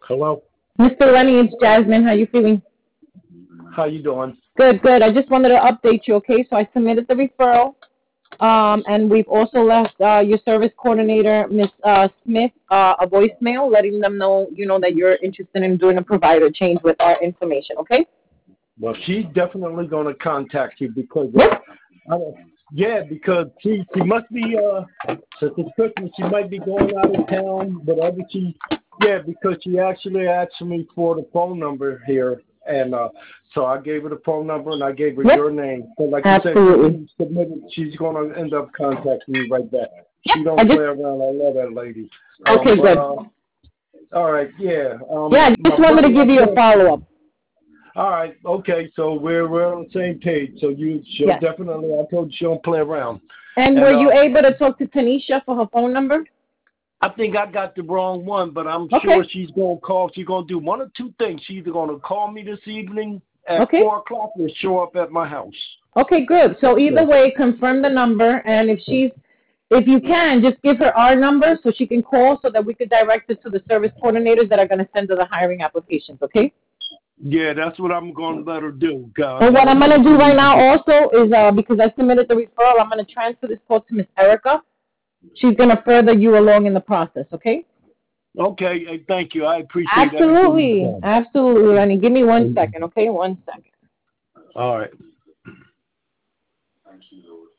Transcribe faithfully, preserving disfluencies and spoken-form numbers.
Hello. Mister Lenny, it's Jasmine. How you feeling? How you doing? Good, good. I just wanted to update you, okay? So I submitted the referral, um, and we've also left uh, your service coordinator, Miss uh, Smith, uh, a voicemail letting them know, you know, that you're interested in doing a provider change with our information, okay? Well, she's definitely going to contact you because, uh, Yep. I don't, yeah, because she she must be uh, since it's Christmas, she might be going out of town, but other she, yeah, because she actually asked me for the phone number here, and uh, so I gave her the phone number and I gave her Yep. your name. So, like you said, Absolutely. she submitted. She's going to end up contacting you right back. Yep. She I don't just, play around. I love that lady. Um, okay, but good. uh, all right, yeah. Yeah, Um, I my just wanted to brother, give I you a told. follow-up. All right, okay, so we're we're on the same page. So you, she'll Yes. definitely. I told you she don't play around, And were and you uh, able to talk to Tanisha for her phone number? I think I got the wrong one, but I'm sure Okay. she's gonna call. She's gonna do one of two things. She's either gonna call me this evening at Okay. four o'clock or show up at my house. Okay, good. So either So, way, confirm the number, and if she's, if you can, just give her our number so she can call so that we could direct it to the service coordinators that are going to send her the hiring applications, okay? yeah, that's what I'm gonna let her do. Uh, And let what her I'm do going to what she do right needs to now do. also is, uh, because I submitted the referral, I'm going to transfer this call to Miss Erica. She's going to further you along in the process, okay? Okay, hey, thank you. I appreciate everything you've Absolutely. done. Absolutely, Lenny. Give me one second, okay? One second. All right.